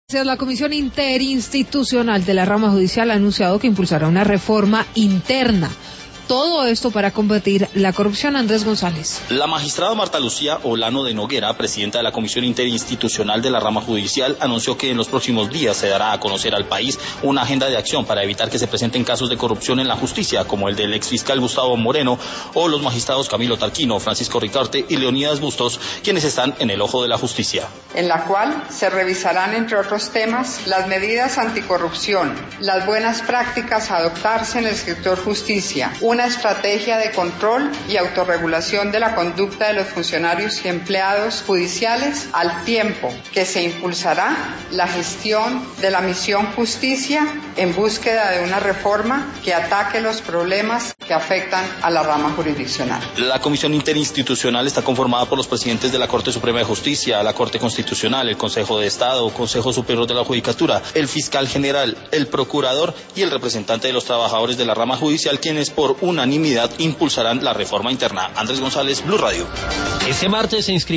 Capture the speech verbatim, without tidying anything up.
La Comisión Interinstitucional de la Rama Judicial ha anunciado que impulsará una reforma interna. Todo esto para combatir la corrupción. Andrés González. La magistrada Marta Lucía Olano de Noguera, presidenta de la Comisión Interinstitucional de la Rama Judicial, anunció que en los próximos días se dará a conocer al país una agenda de acción para evitar que se presenten casos de corrupción en la justicia, como el del exfiscal Gustavo Moreno o los magistrados Camilo Tarquino, Francisco Ricarte y Leonidas Bustos, quienes están en el ojo de la justicia. En la cual se revisarán, entre otros temas, las medidas anticorrupción, las buenas prácticas a adoptarse en el sector justicia, una estrategia de control y autorregulación de la conducta de los funcionarios y empleados judiciales, al tiempo que se impulsará la gestión de la misión justicia en búsqueda de una reforma que ataque los problemas que afectan a la rama jurisdiccional. La Comisión Interinstitucional está conformada por los presidentes de la Corte Suprema de Justicia, la Corte Constitucional, el Consejo de Estado, Consejo Superior de la Judicatura, el fiscal general, el procurador y el representante de los trabajadores de la rama judicial, quienes por unanimidad impulsarán la reforma interna. Andrés González, Blue Radio. Este martes se inscribió